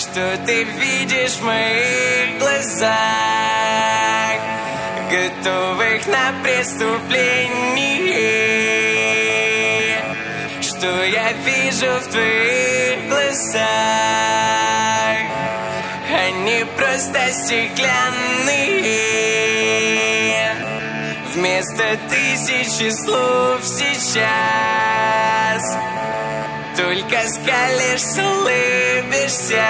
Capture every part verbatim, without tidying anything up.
Что ты видишь в моих глазах, готовых на преступление? Что я вижу в твоих глазах? Они просто стеклянные. Вместо тысячи слов сейчас только скалишься, улыбишься.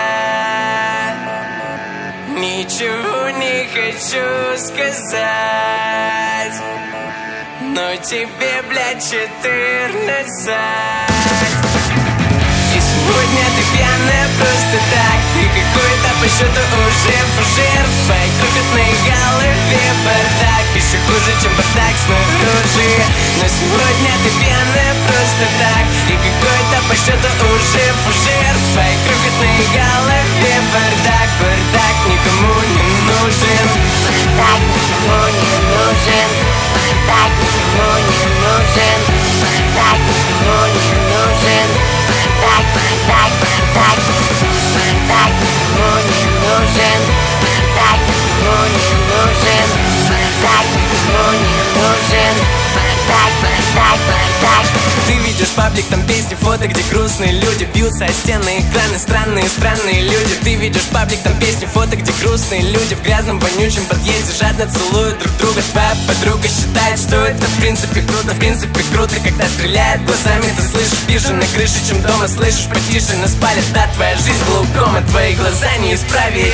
Ничего не хочу сказать, но тебе, блядь, четырнадцать. И сегодня ты пьяная просто так, и какой-то по счету уже фужер. В твоей крохотной голове бардак, еще хуже, чем бардак снаружи. Но сегодня ты пьяная просто так, и какой-то по счету уже фужер. В твоей крохотной голове бардак, бардак никому не нужен. Бардак никому не нужен. Бардак никому не нужен. Бардак никому не нужен. Бардак, бардак, бардак. Бардак никому не нужен. Бардак никому не нужен. Бардак никому не нужен. Бардак, бардак, бардак. Ты видишь паблик, там песни, фото, где грустные люди бьются о стены, экраны, странные, странные люди. Ты видишь паблик, там песни, фото, где грустные люди в грязном, вонючем подъезде жадно целуют друг друга. Твоя подруга считает, что это в принципе круто, в принципе круто. Когда стреляет глазами, ты слышишь пижи на крыше, чем дома слышишь потише. Нас палит, да, твоя жизнь глаукома, твои глаза не исправить.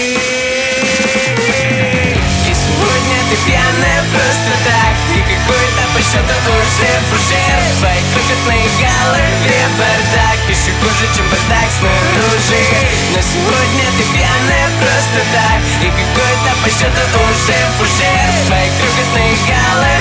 И сегодня ты пьяная просто так, и какой-то по счету уже фужер. В твоей крохотной голове бардак, еще хуже, чем бардак снаружи. Но сегодня ты пьяная просто так, и какой-то по счету уже фужер. В твоей крохотной голове